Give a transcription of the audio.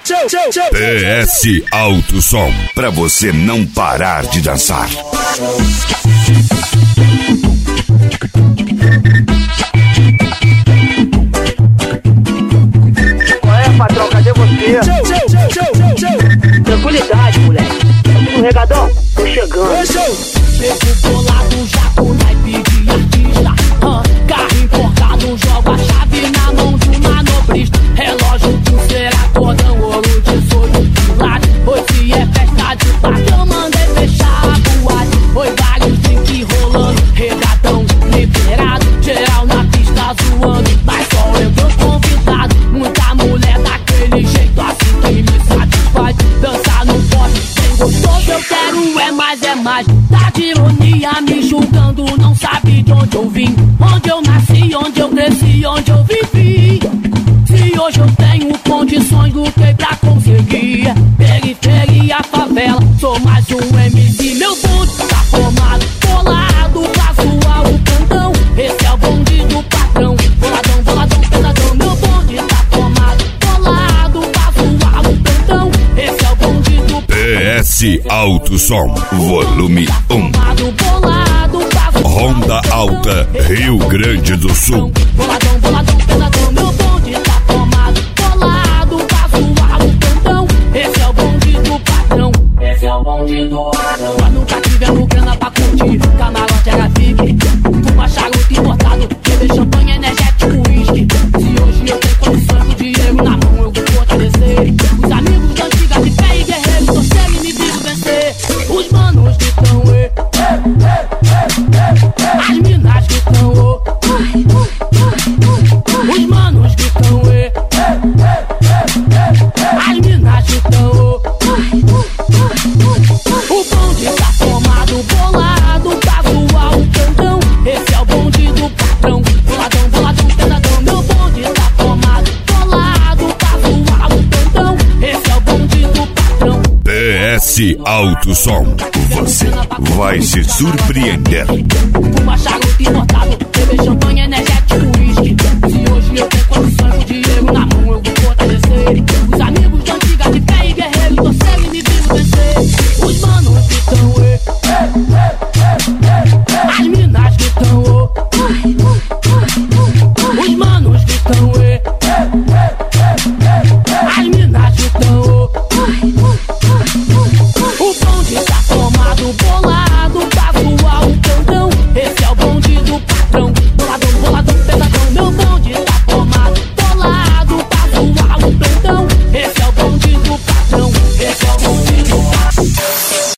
PS Alto Som, pra você não parar de dançar. Qual é, patrão? Cadê você? Tranquilidade, moleque. Tá tudo regadão? Tô chegando. Pego bolado já com naipe de artista. Carro importado, jogo a chave na mão de um manobrista. Relógio, pulseira, cordão, ouro, tesouro, quilate. Hoje é festa de patrão, mandei fechar a boate. Oi, vários drink rolando, regatão liberado. Geral na pista zoando, mas só entrou convidado. Muita mulher daquele jeito assim que me satisfaz. Dançar no poste, quem gostoso eu quero é mais, é mais. Tá de ironia me julgando, não sabe de onde eu vim. Onde eu nasci, onde eu cresci, onde eu vivi. Se hoje eu tenho condições, lutei pra conseguir. Periferia, favela, sou mais um MC. Meu bonde tá formado, bolado, casual, o cantão. Esse é o bonde do patrão. Boladão, boladão, pesadão. Meu bonde tá formado, bolado, casual, o cantão. Esse é o bonde do PS Alto Som, volume 1. Ronda Alta, Rio Grande do Sul. Boladão, boladão, pesadão. Meu bonde tá formado, bolado, casual, o cantão. Esse é o bonde do patrão. Esse é o bonde do patrão. Mas nunca tivemos grana pra curtir. Camarote era fique, uma charuto importado. Beber champanhe, energético, uísque. Se hoje eu tenho condições, o dinheiro na mão eu vou fortalecer. Os amigos da antiga de pé e guerreiro conseguem me vir vencer. Os manos que tão as minas que tão os manos que tão as minas que tão o bonde tá formado, bolado, casual, cantão. Esse é o bonde do patrão. Boladão, boladão, pesadão. Meu bonde tá formado, bolado, casual, cantão. Esse é o bonde do patrão. PS Alto Som, você vai se surpreender. Uma charuto importado, beber champanhe, energético, uísque. Se hoje eu tenho condições,